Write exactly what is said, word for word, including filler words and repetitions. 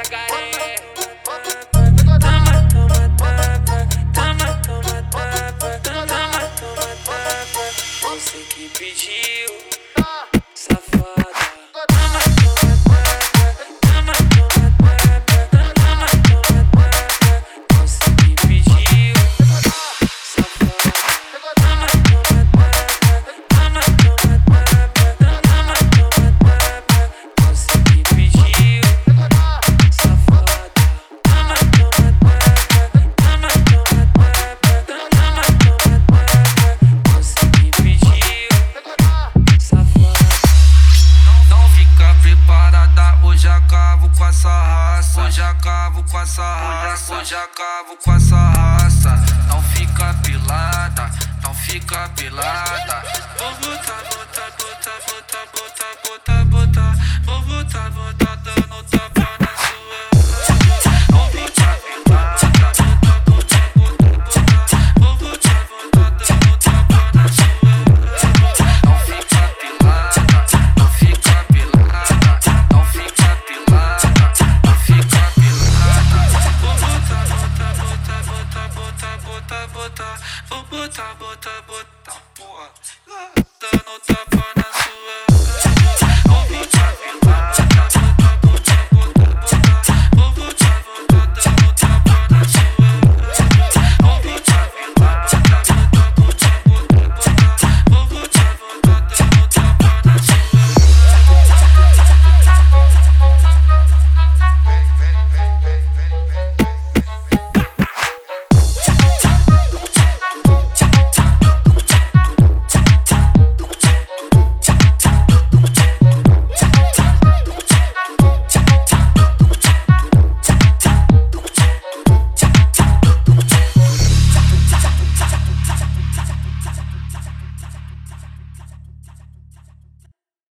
jacaré. Toma, toma, tapa, toma, toma, tapa, toma, toma, tapa. Você que pediu, safada. Toma, toma, tapa, toma, toma, tapa, toma, toma, tapa. Você que pediu, safada. Toma, toma, tapa, toma, toma, tapa, toma, toma, tapa. Você que pediu, safada. Toma, toma, tapa, toma, toma, tapa, toma, toma, tapa. Você que pediu, safada. Não fica preparada, hoje acabo com essa raça. Hoje acabo com essa raça. Hoje acabo com essa raça. Não fica pilada, não fica pilada. Vou botar, botar, botar, botar, botar, botar, botar. Vou botar, botar.